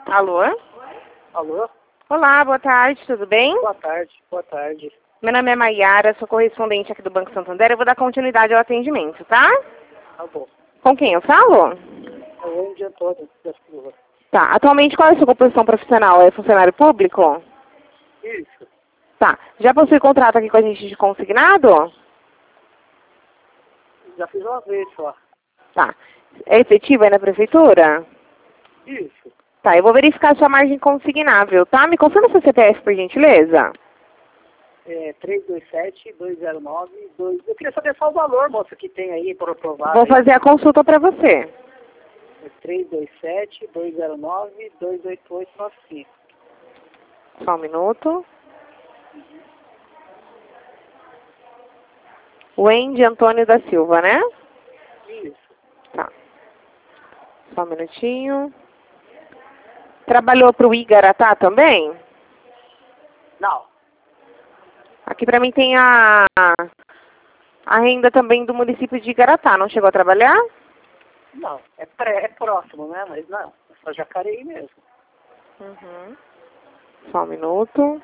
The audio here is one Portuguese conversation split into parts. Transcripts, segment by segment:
Alô? Alô? Olá, boa tarde, tudo bem? Boa tarde, boa tarde. Meu nome é Maiara, sou correspondente aqui do Banco Santander. Eu vou dar continuidade ao atendimento, tá? Tá bom. Com quem eu falo? É o Andy Antônio da Silva. Tá, atualmente qual é a sua composição profissional? É funcionário público? Isso. Tá, já possui contrato aqui com a gente de consignado? Já fiz uma vez só. Tá. É efetivo aí na prefeitura? Isso. Tá, eu vou verificar a sua margem consignável, tá? Me confirma seu CPF, por gentileza. É 327-209-2. Eu queria saber só o valor, moça, que tem aí para provar. Vou fazer a consulta pra você. É 327-209-28895. Só um minuto. Wendy Antônio da Silva, né? Isso. Tá. Só um minutinho. Trabalhou pro Igaratá também? Não. Aqui pra mim tem a renda também do município de Igaratá. Não chegou a trabalhar? Não. É próximo, né? Mas não. É só Jacareí mesmo. Uhum. Só um minuto.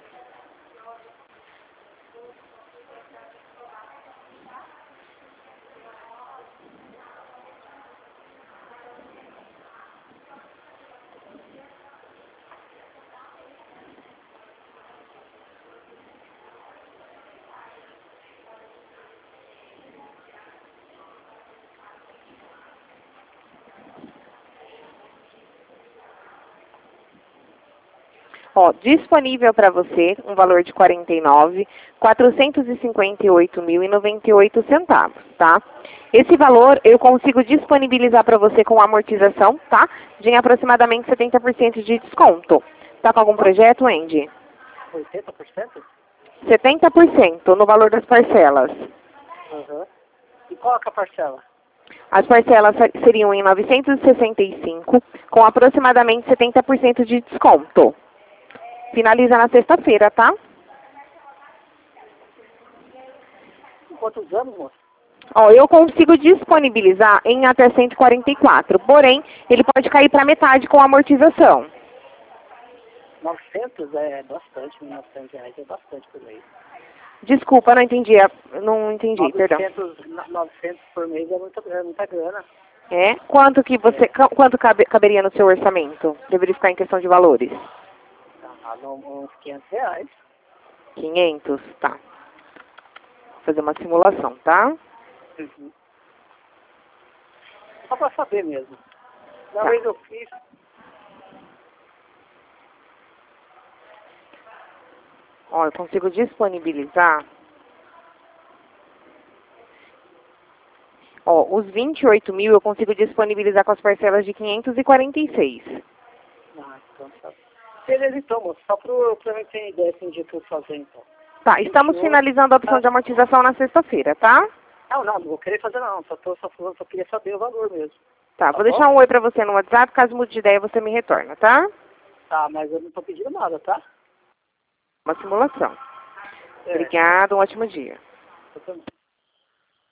Ó, disponível para você um valor de R$ 49.458.098 tá? Esse valor eu consigo disponibilizar para você com amortização, tá? De aproximadamente 70% de desconto. Tá com algum projeto, Andy? 80%? 70% no valor das parcelas. Aham. E qual que é a parcela? As parcelas seriam em 965, com aproximadamente 70% de desconto. Finaliza na sexta-feira, tá? Quantos anos, moça? Ó, eu consigo disponibilizar em até 144, porém, ele pode cair para metade com amortização. 900 é bastante, R$ 900 é bastante por mês. Desculpa, não entendi, perdão. 900 por mês é muita grana. É? Quanto que você, quanto caberia no seu orçamento? Deveria ficar em questão de valores. Uns R$ 500. 500, tá. Vou fazer uma simulação, tá? Uhum. Só pra saber mesmo. Uma Tá. vez eu fiz. Ó, eu consigo disponibilizar. Ó, os 28 mil eu consigo disponibilizar com as parcelas de 546. Então tá. Beleza, então, moço. Só pra mim ter ideia assim, de tudo fazer, então. Tá, estamos finalizando a opção de amortização na sexta-feira, tá? Não vou querer fazer não. Só queria saber o valor mesmo. Tá, Tá vou bom? deixar um oi pra você no WhatsApp, caso mude de ideia você me retorna, tá? Tá, mas eu não tô pedindo nada, tá? Uma simulação. É. Obrigada, um ótimo dia. Eu também.